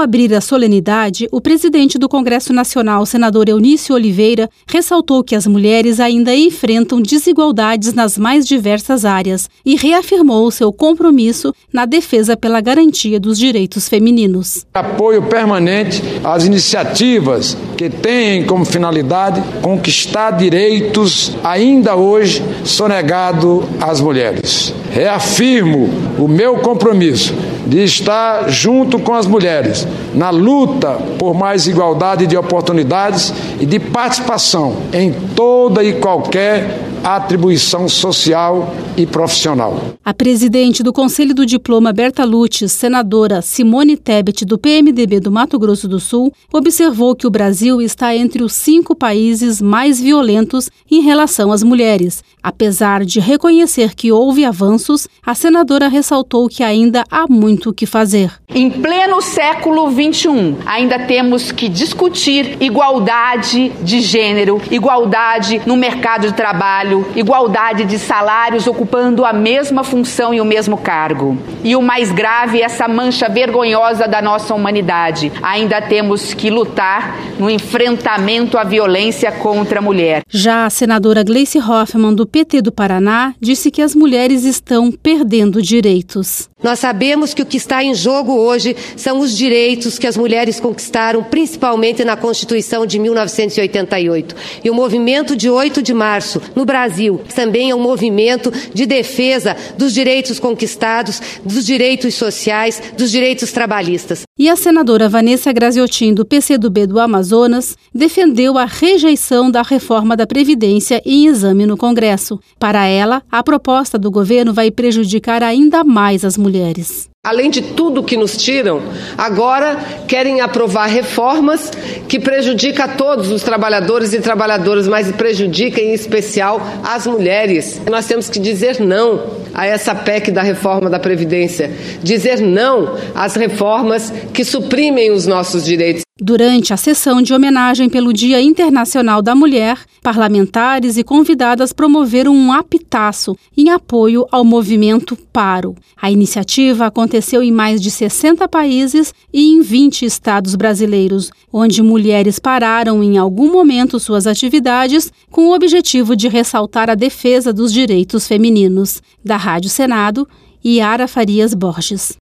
abrir a solenidade, o presidente do Congresso Nacional, senador Eunício Oliveira, ressaltou que as mulheres ainda enfrentam desigualdades nas mais diversas áreas e reafirmou seu compromisso na defesa pela garantia dos direitos femininos. Apoio permanente às iniciativas que têm como finalidade conquistar direitos ainda hoje sonegados às mulheres. Reafirmo o meu compromisso de estar junto com as mulheres na luta por mais igualdade de oportunidades e de participação em toda e qualquer atribuição social e profissional. A presidente do Conselho do Diploma Berta Lutz, senadora Simone Tebet, do PMDB do Mato Grosso do Sul, observou que o Brasil está entre os 5 países mais violentos em relação às mulheres. Apesar de reconhecer que houve avanços, a senadora ressaltou que ainda há muito o que fazer. Em pleno século XXI, ainda temos que discutir igualdade de gênero, igualdade no mercado de trabalho, igualdade de salários ocupando a mesma função e o mesmo cargo. E o mais grave, essa mancha vergonhosa da nossa humanidade. Ainda temos que lutar no enfrentamento à violência contra a mulher. Já a senadora Gleice Hoffmann, do PT do Paraná, disse que as mulheres estão perdendo direitos. Nós sabemos que o que está em jogo hoje são os direitos que as mulheres conquistaram, principalmente na Constituição de 1988. E o movimento de 8 de março, no Brasil, também é um movimento de defesa dos direitos conquistados, dos direitos sociais, dos direitos trabalhistas. E a senadora Vanessa Graziotin, do PCdoB do Amazonas, defendeu a rejeição da reforma da Previdência em exame no Congresso. Para ela, a proposta do governo vai prejudicar ainda mais as mulheres. Além de tudo que nos tiram, agora querem aprovar reformas que prejudicam a todos os trabalhadores e trabalhadoras, mas prejudicam em especial as mulheres. Nós temos que dizer não a essa PEC da reforma da Previdência, dizer não às reformas que suprimem os nossos direitos. Durante a sessão de homenagem pelo Dia Internacional da Mulher, parlamentares e convidadas promoveram um apitaço em apoio ao movimento Paro. A iniciativa aconteceu em mais de 60 países e em 20 estados brasileiros, onde mulheres pararam em algum momento suas atividades com o objetivo de ressaltar a defesa dos direitos femininos. Da Rádio Senado, Yara Farias Borges.